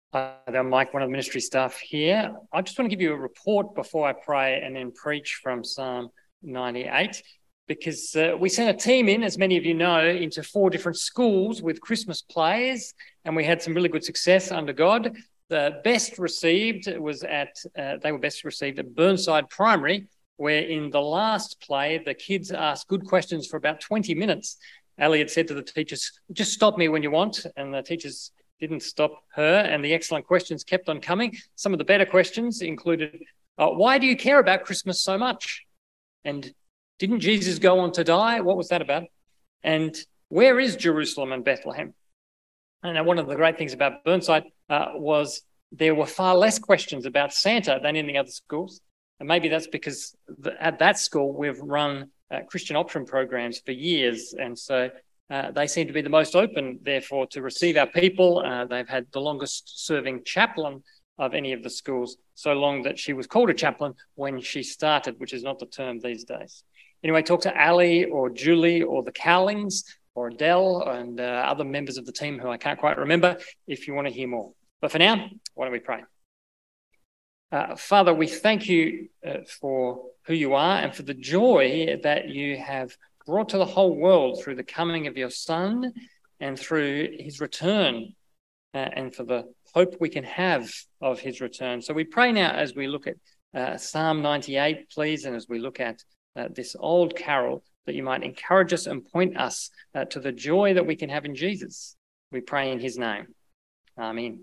I'm Mike, one of the ministry staff here. I just want to give you a report before I pray and then preach from Psalm 98, because we sent a team in, as many of you know, into 4 different schools with Christmas plays, and we had some really good success under God. The best received was they were best received at Burnside Primary, where in the last play, the kids asked good questions for about 20 minutes. Ali had said to the teachers, just stop me when you want, and the teachers didn't stop her, and the excellent questions kept on coming. Some of the better questions included, why do you care about Christmas so much? And didn't Jesus go on to die? What was that about? And where is Jerusalem and Bethlehem? And one of the great things about Burnside was there were far less questions about Santa than in the other schools. And maybe that's because at that school we've run Christian option programs for years, and so they seem to be the most open, therefore, to receive our people. They've had the longest serving chaplain of any of the schools, so long that she was called a chaplain when she started, which is not the term these days. Anyway, talk to Ali or Julie or the Cowlings or Adele and other members of the team who I can't quite remember if you want to hear more. But for now, why don't we pray? Father, we thank you for who you are and for the joy that you have brought to the whole world through the coming of your Son and through his return, and for the hope we can have of his return. So we pray now as we look at Psalm 98, please, and as we look at this old carol, that you might encourage us and point us to the joy that we can have in Jesus. We pray in his name. Amen.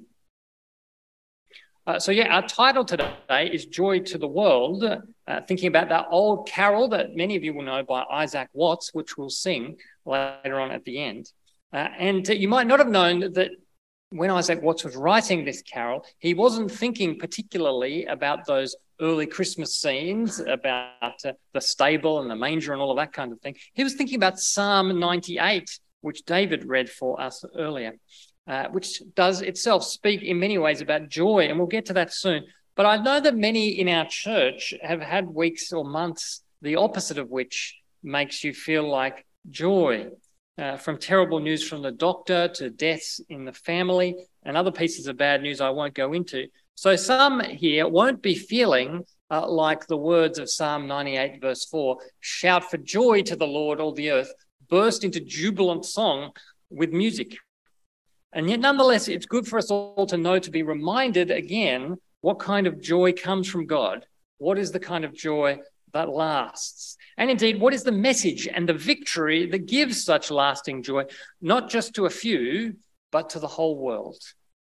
Our title today is Joy to the World, thinking about that old carol that many of you will know by Isaac Watts, which we'll sing later on at the end. And you might not have known that when Isaac Watts was writing this carol, he wasn't thinking particularly about those early Christmas scenes, about the stable and the manger and all of that kind of thing. He was thinking about Psalm 98, which David read for us earlier. Which does itself speak in many ways about joy, and we'll get to that soon. But I know that many in our church have had weeks or months, the opposite of which makes you feel like joy, from terrible news from the doctor to deaths in the family and other pieces of bad news I won't go into. So some here won't be feeling like the words of Psalm 98 verse 4, shout for joy to the Lord, all the earth, burst into jubilant song with music. And yet, nonetheless, it's good for us all to know, to be reminded again, what kind of joy comes from God. What is the kind of joy that lasts? And indeed, what is the message and the victory that gives such lasting joy, not just to a few, but to the whole world?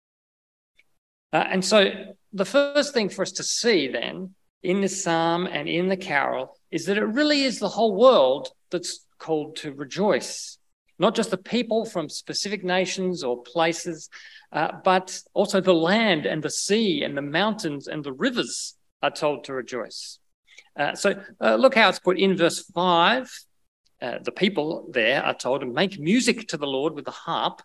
And so the first thing for us to see then in this psalm and in the carol is that it really is the whole world that's called to rejoice. Not just the people from specific nations or places, but also the land and the sea and the mountains and the rivers are told to rejoice. Look how it's put in verse 5. The people there are told to make music to the Lord with the harp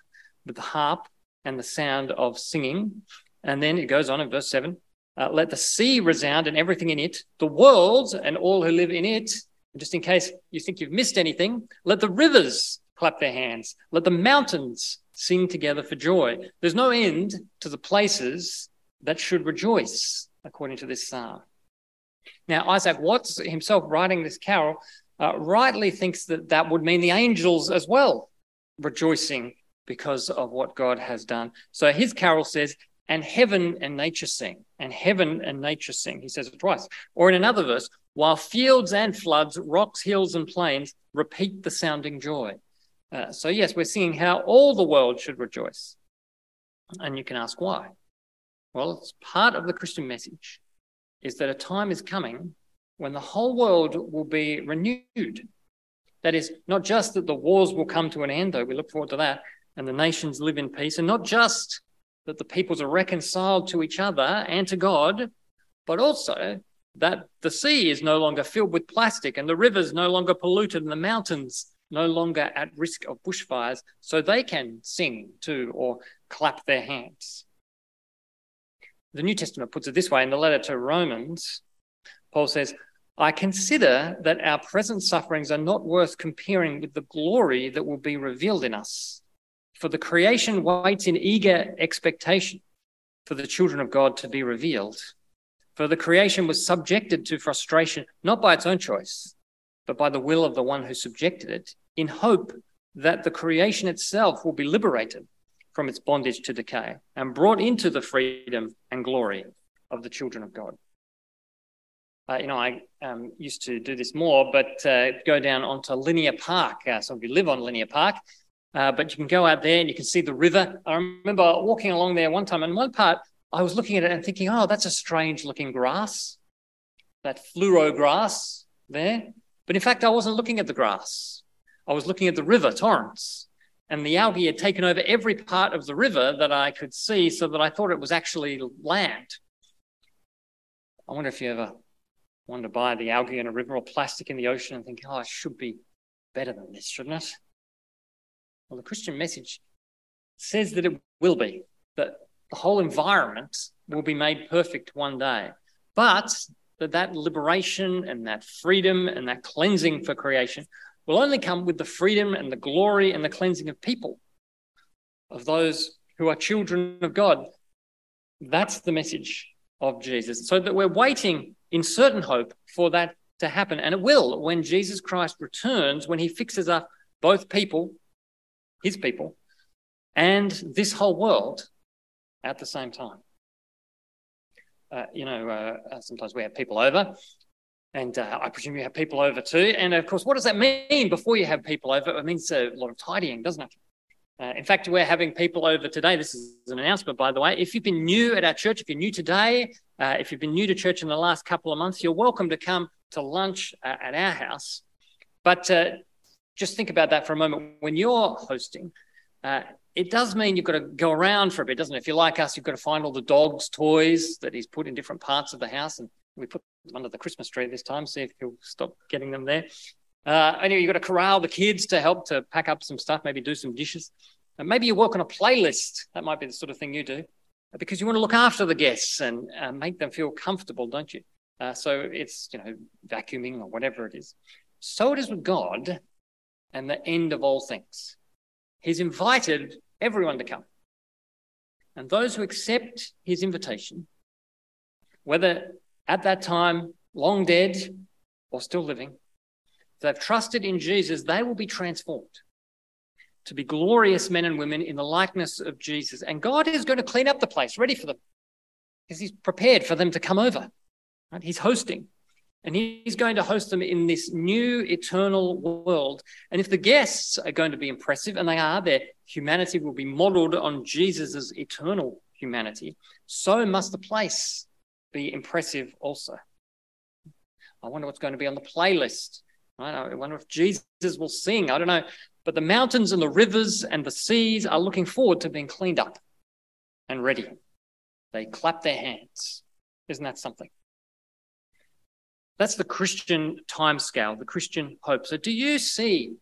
and the sound of singing. And then it goes on in verse 7. Let the sea resound and everything in it, the world and all who live in it. And just in case you think you've missed anything, let the rivers clap their hands. Let the mountains sing together for joy. There's no end to the places that should rejoice, according to this psalm. Now, Isaac Watts himself, writing this carol, rightly thinks that would mean the angels as well, rejoicing because of what God has done. So his carol says, and heaven and nature sing, and heaven and nature sing. He says it twice. Or in another verse, while fields and floods, rocks, hills and plains repeat the sounding joy. So yes, we're singing how all the world should rejoice. And you can ask why. Well, it's part of the Christian message is that a time is coming when the whole world will be renewed. That is, not just that the wars will come to an end, though we look forward to that, and the nations live in peace, and not just that the peoples are reconciled to each other and to God, but also that the sea is no longer filled with plastic and the rivers no longer polluted and the mountains no longer at risk of bushfires, so they can sing too or clap their hands. The New Testament puts it this way in the letter to Romans. Paul says, I consider that our present sufferings are not worth comparing with the glory that will be revealed in us. For the creation waits in eager expectation for the children of God to be revealed. For the creation was subjected to frustration, not by its own choice, but by the will of the one who subjected it, in hope that the creation itself will be liberated from its bondage to decay and brought into the freedom and glory of the children of God. I used to do this more, but go down onto Linear Park. So we live on Linear Park, but you can go out there and you can see the river. I remember walking along there one time, and one part I was looking at it and thinking, oh, that's a strange looking grass, that fluoro grass there. But in fact, I wasn't looking at the grass. I was looking at the river, Torrens, and the algae had taken over every part of the river that I could see, so that I thought it was actually land. I wonder if you ever wanted to buy the algae in a river or plastic in the ocean and think, oh, it should be better than this, shouldn't it? Well, the Christian message says that it will be, that the whole environment will be made perfect one day, but that liberation and that freedom and that cleansing for creation will only come with the freedom and the glory and the cleansing of people, of those who are children of God. That's the message of Jesus. So that we're waiting in certain hope for that to happen. And it will when Jesus Christ returns, when he fixes up both people, his people, and this whole world at the same time. Sometimes we have people over, and I presume you have people over too. And of course, what does that mean before you have people over? It means a lot of tidying, doesn't it? In fact, we're having people over today. This is an announcement, by the way. If you've been new at our church, if you're new today, if you've been new to church in the last couple of months, you're welcome to come to lunch at our house. But just think about that for a moment. When you're hosting, it does mean you've got to go around for a bit, doesn't it? If you're like us, you've got to find all the dog's toys that he's put in different parts of the house. And we put them under the Christmas tree this time, see if he'll stop getting them there. Anyway, you've got to corral the kids to help to pack up some stuff, maybe do some dishes. And maybe you work on a playlist. That might be the sort of thing you do, because you want to look after the guests and make them feel comfortable, don't you? So it's, vacuuming or whatever it is. So it is with God and the end of all things. He's invited everyone to come. And those who accept his invitation, whether at that time long dead or still living, if they've trusted in Jesus, they will be transformed to be glorious men and women in the likeness of Jesus. And God is going to clean up the place, ready for them, because he's prepared for them to come over. Right? He's hosting. And he's going to host them in this new eternal world. And if the guests are going to be impressive, and they are, their humanity will be modeled on Jesus's eternal humanity, so must the place be impressive also. I wonder what's going to be on the playlist. Right? I wonder if Jesus will sing. I don't know. But the mountains and the rivers and the seas are looking forward to being cleaned up and ready. They clap their hands. Isn't that something? That's the Christian timescale, the Christian hope. So do you see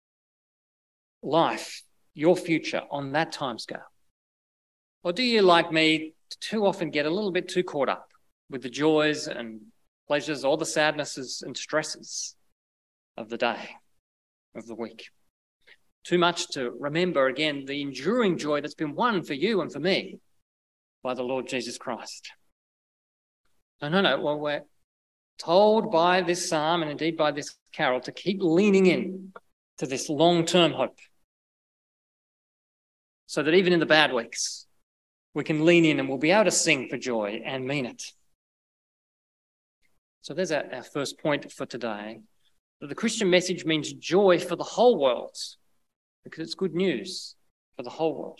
life, your future, on that timescale? Or do you, like me, too often get a little bit too caught up with the joys and pleasures or the sadnesses and stresses of the day, of the week? Too much to remember, again, the enduring joy that's been won for you and for me by the Lord Jesus Christ. No. Well, we're told by this psalm and indeed by this carol to keep leaning in to this long-term hope, so that even in the bad weeks, we can lean in and we'll be able to sing for joy and mean it. So there's our first point for today, that the Christian message means joy for the whole world, because it's good news for the whole world.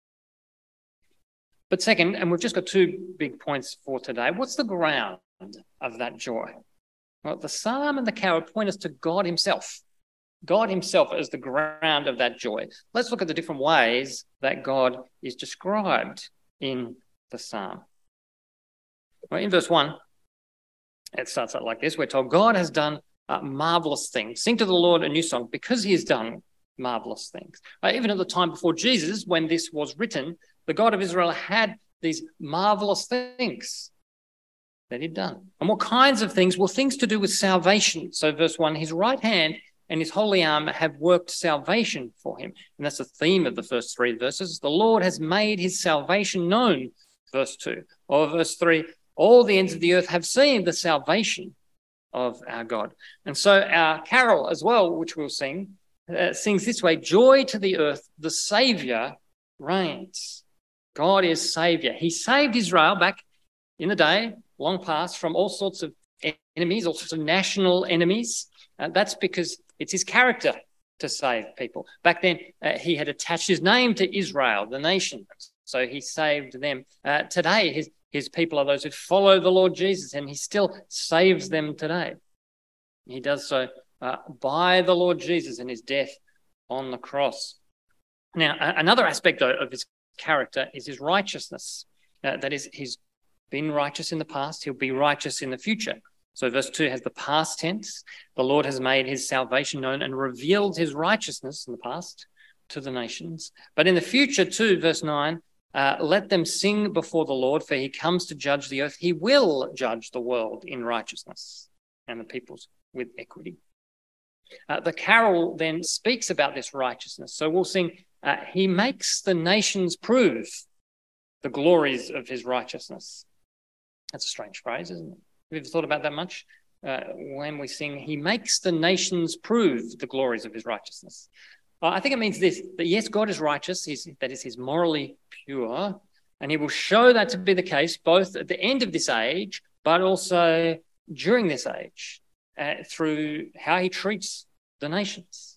But second, and we've just got two big points for today, what's the ground of that joy? Well, the psalm and the carol point us to God himself. God himself is the ground of that joy. Let's look at the different ways that God is described in the psalm. Well, in verse 1, it starts out like this. We're told, God has done marvelous things. Sing to the Lord a new song because he has done marvelous things. Even at the time before Jesus, when this was written, the God of Israel had these marvelous things that he'd done. And what kinds of things? Well, things to do with salvation. So verse 1, his right hand and his holy arm have worked salvation for him. And that's the theme of the first three verses. The Lord has made his salvation known verse 2. Or verse 3, all the ends of the earth have seen the salvation of our God. And so our carol as well, which we'll sing, sings this way: joy to the earth, the Saviour reigns. God is Saviour. He saved Israel back in the day, long past, from all sorts of enemies, all sorts of national enemies. That's because it's his character to save people. Back then, he had attached his name to Israel, the nation, so he saved them. Today, his people are those who follow the Lord Jesus, and he still saves them today. He does so by the Lord Jesus and his death on the cross. Now, another aspect of his character is his righteousness. That is, he's been righteous in the past, he'll be righteous in the future. So verse 2 has the past tense. The Lord has made his salvation known and revealed his righteousness in the past to the nations. But in the future too, verse 9, let them sing before the Lord, for he comes to judge the earth. He will judge the world in righteousness and the peoples with equity. The carol then speaks about this righteousness. So we'll sing, he makes the nations prove the glories of his righteousness. That's a strange phrase, isn't it? Have you ever thought about that much? When we sing, he makes the nations prove the glories of his righteousness. I think it means this, that yes, God is righteous, that is, he's morally pure, and he will show that to be the case both at the end of this age, but also during this age, through how he treats the nations.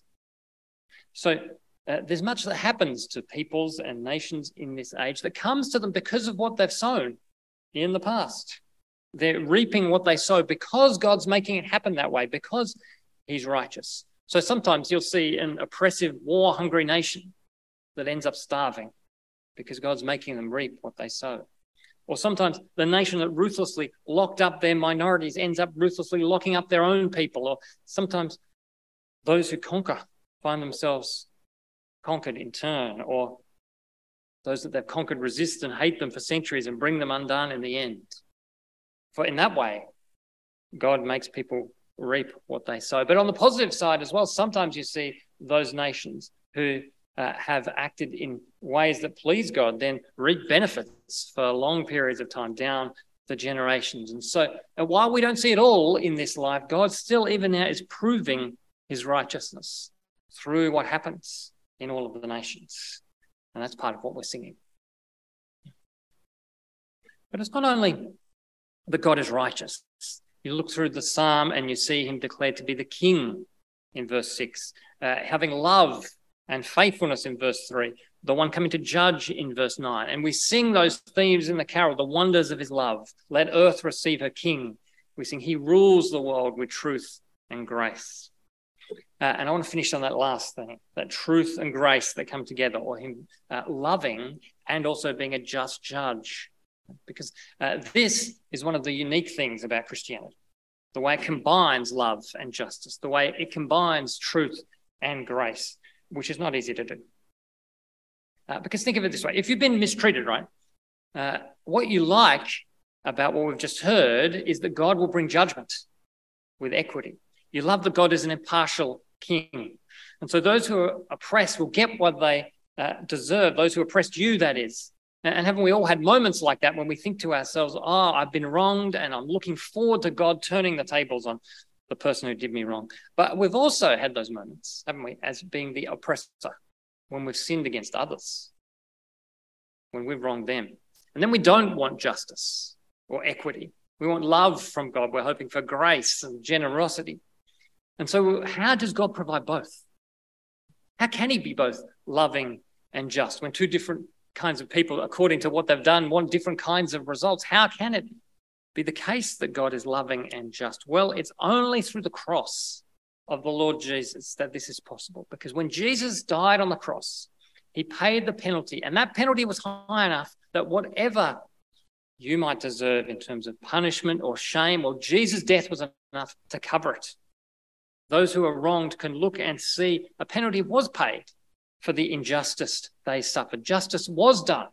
So there's much that happens to peoples and nations in this age that comes to them because of what they've sown in the past. They're reaping what they sow because God's making it happen that way, because he's righteous. So sometimes you'll see an oppressive, war-hungry nation that ends up starving because God's making them reap what they sow. Or sometimes the nation that ruthlessly locked up their minorities ends up ruthlessly locking up their own people. Or sometimes those who conquer find themselves conquered in turn, or those that they've conquered resist and hate them for centuries and bring them undone in the end. For in that way, God makes people reap what they sow. But on the positive side as well, sometimes you see those nations who have acted in ways that please God then reap benefits for long periods of time down the generations. And so while we don't see it all in this life, God still even now is proving his righteousness through what happens in all of the nations. And that's part of what we're singing. But it's not only that God is righteous. You look through the psalm and you see him declared to be the king in verse 6, having love and faithfulness in verse 3, the one coming to judge in verse 9. And we sing those themes in the carol, the wonders of his love. Let earth receive her king. We sing, he rules the world with truth and grace. And I want to finish on that last thing, that truth and grace that come together, or him loving and also being a just judge. Because this is one of the unique things about Christianity, the way it combines love and justice, the way it combines truth and grace, which is not easy to do. Because think of it this way, if you've been mistreated, right, what you like about what we've just heard is that God will bring judgment with equity. You love that God is an impartial king. And so those who are oppressed will get what they deserve, those who oppressed you, that is. And haven't we all had moments like that when we think to ourselves, I've been wronged and I'm looking forward to God turning the tables on the person who did me wrong. But we've also had those moments, haven't we, as being the oppressor, when we've sinned against others, when we've wronged them. And then we don't want justice or equity. We want love from God. We're hoping for grace and generosity. And so how does God provide both? How can he be both loving and just when two different kinds of people, according to what they've done, want different kinds of results? How can it be the case that God is loving and just? Well, it's only through the cross of the Lord Jesus that this is possible. Because when Jesus died on the cross, he paid the penalty, and that penalty was high enough that whatever you might deserve in terms of punishment or shame, well, Jesus' death was enough to cover it. Those who are wronged can look and see a penalty was paid for the injustice they suffered. Justice was done,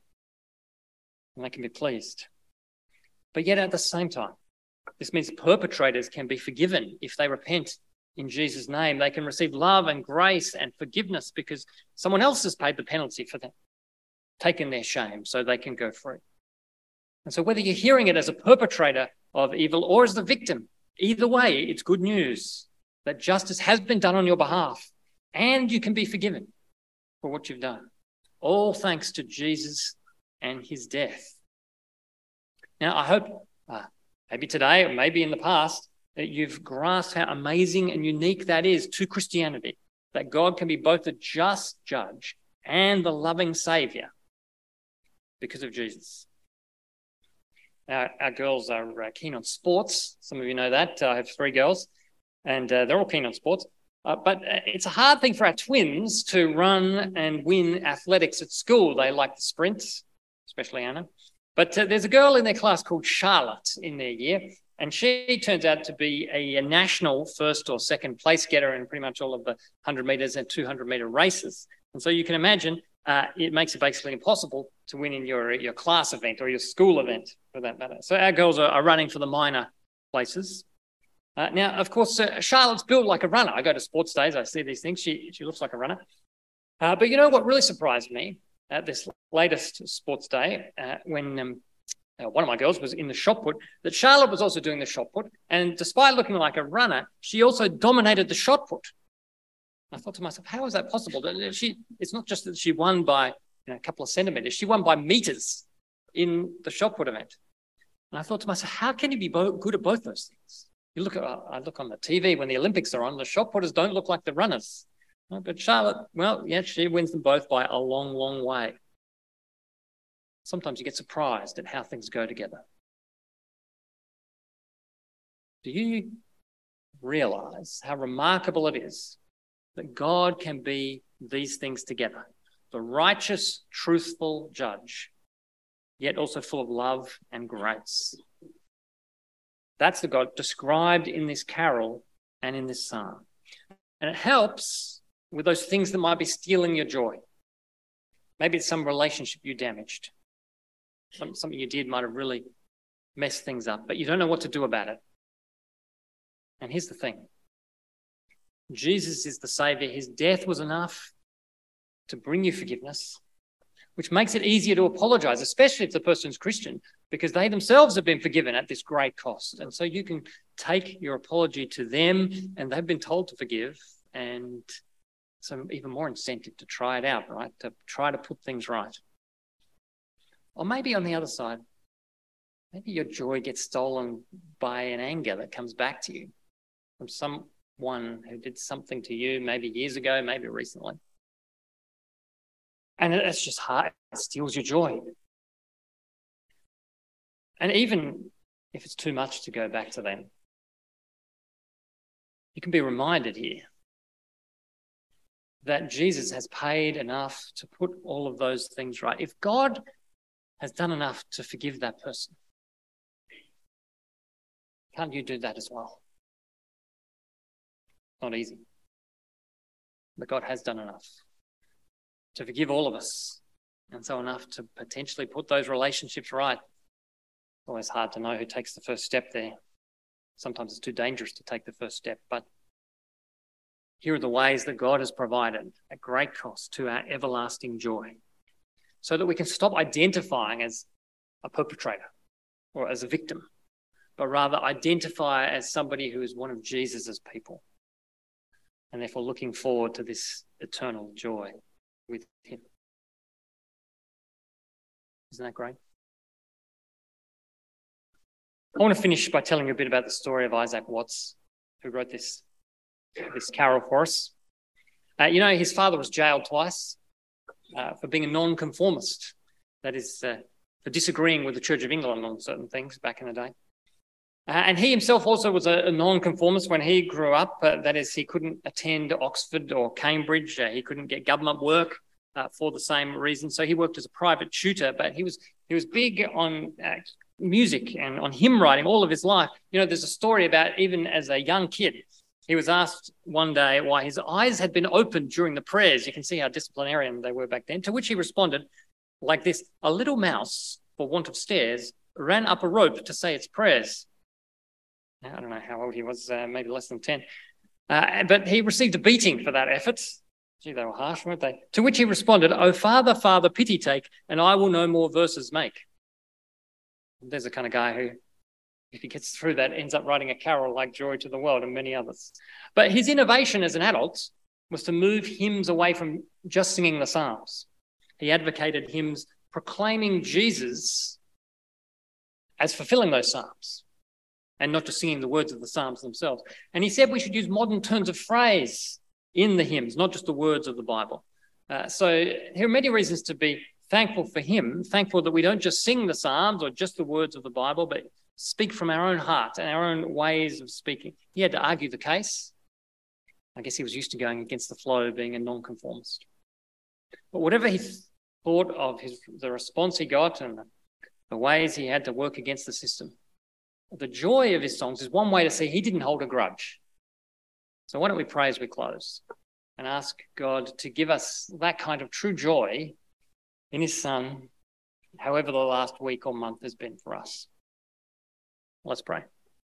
and they can be pleased. But yet at the same time, this means perpetrators can be forgiven if they repent in Jesus' name. They can receive love and grace and forgiveness because someone else has paid the penalty for them, taken their shame so they can go free. And so whether you're hearing it as a perpetrator of evil or as the victim, either way, it's good news that justice has been done on your behalf and you can be forgiven for what you've done. All thanks to Jesus and his death. Now, I hope maybe today or maybe in the past that you've grasped how amazing and unique that is to Christianity, that God can be both the just judge and the loving Saviour because of Jesus. Our girls are keen on sports. Some of you know that. I have 3 girls, and they're all keen on sports. But it's a hard thing for our twins to run and win athletics at school. They like the sprints, especially Anna. But there's a girl in their class called Charlotte in their year, and she turns out to be a national first or second place getter in pretty much all of the 100 metres and 200-metre races. And so you can imagine it makes it basically impossible to win in your class event or your school event, for that matter. So our girls are running for the minor places. Now, of course, Charlotte's built like a runner. I go to sports days, I see these things. She looks like a runner. But you know what really surprised me at this latest sports day, when one of my girls was in the shot put, that Charlotte was also doing the shot put. And despite looking like a runner, she also dominated the shot put. I thought to myself, how is that possible? It's not just that she won by a couple of centimetres. She won by metres in the shot put event. And I thought to myself, how can you be good at both those things? I look on the TV when the Olympics are on, the shot putters don't look like the runners. But Charlotte, well, yeah, she wins them both by a long, long way. Sometimes you get surprised at how things go together. Do you realise how remarkable it is that God can be these things together? The righteous, truthful judge, yet also full of love and grace. That's the God described in this carol and in this psalm. And it helps with those things that might be stealing your joy. Maybe it's some relationship you damaged. Something you did might have really messed things up, but you don't know what to do about it. And here's the thing. Jesus is the Saviour. His death was enough to bring you forgiveness, which makes it easier to apologise, especially if the person's Christian, because they themselves have been forgiven at this great cost. And so you can take your apology to them, and they've been told to forgive, and so even more incentive to try it out, right? To try to put things right. Or maybe on the other side, maybe your joy gets stolen by an anger that comes back to you from someone who did something to you maybe years ago, maybe recently. And it's just hard. It steals your joy. And even if it's too much to go back to them, you can be reminded here that Jesus has paid enough to put all of those things right. If God has done enough to forgive that person, can't you do that as well? Not easy. But God has done enough to forgive all of us, and so enough to potentially put those relationships right. It's always hard to know who takes the first step there. Sometimes it's too dangerous to take the first step, but here are the ways that God has provided at great cost to our everlasting joy, so that we can stop identifying as a perpetrator or as a victim, but rather identify as somebody who is one of Jesus's people, and therefore looking forward to this eternal joy with him. Isn't that great? I want to finish by telling you a bit about the story of Isaac Watts, who wrote this carol for us. His father was jailed twice for being a non-conformist. That is, for disagreeing with the Church of England on certain things back in the day. And he himself also was a non-conformist when he grew up. That is, he couldn't attend Oxford or Cambridge. He couldn't get government work for the same reason. So he worked as a private tutor, but he was big on music and on hymn writing all of his life. There's a story about even as a young kid, he was asked one day why his eyes had been opened during the prayers. You can see how disciplinarian they were back then, to which he responded like this: "A little mouse, for want of stairs, ran up a rope to say its prayers." Now, I don't know how old he was, maybe less than 10. But he received a beating for that effort. Gee, they were harsh, weren't they? To which he responded, "Oh, Father, Father, pity take, and I will no more verses make." There's the kind of guy who, if he gets through that, ends up writing a carol like Joy to the World and many others. But his innovation as an adult was to move hymns away from just singing the Psalms. He advocated hymns proclaiming Jesus as fulfilling those Psalms and not just singing the words of the Psalms themselves. And he said we should use modern turns of phrase in the hymns, not just the words of the Bible. So there are many reasons to be thankful for him, thankful that we don't just sing the Psalms or just the words of the Bible, but speak from our own heart and our own ways of speaking. He had to argue the case. I guess he was used to going against the flow, being a nonconformist. But whatever he thought of the response he got and the ways he had to work against the system, the joy of his songs is one way to see he didn't hold a grudge. So why don't we pray as we close and ask God to give us that kind of true joy in his Son, however the last week or month has been for us. Let's pray.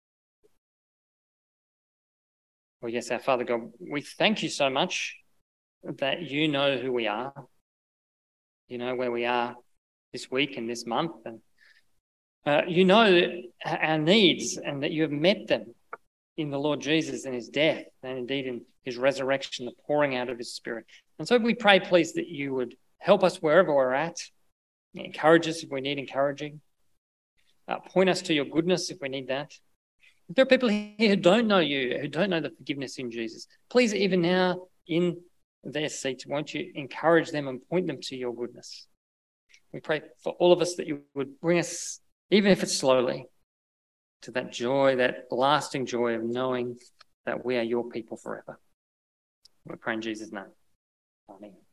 Well, yes, our Father God, we thank you so much that you know who we are. You know where we are this week and this month. And you know our needs and that you have met them in the Lord Jesus and his death and indeed in his resurrection, the pouring out of his Spirit. And so we pray, please, that you would help us wherever we're at, encourage us if we need encouraging, point us to your goodness if we need that. If there are people here who don't know you, who don't know the forgiveness in Jesus, please, even now in their seats, won't you encourage them and point them to your goodness? We pray for all of us that you would bring us, even if it's slowly, to that joy, that lasting joy of knowing that we are your people forever. We pray in Jesus' name. Amen.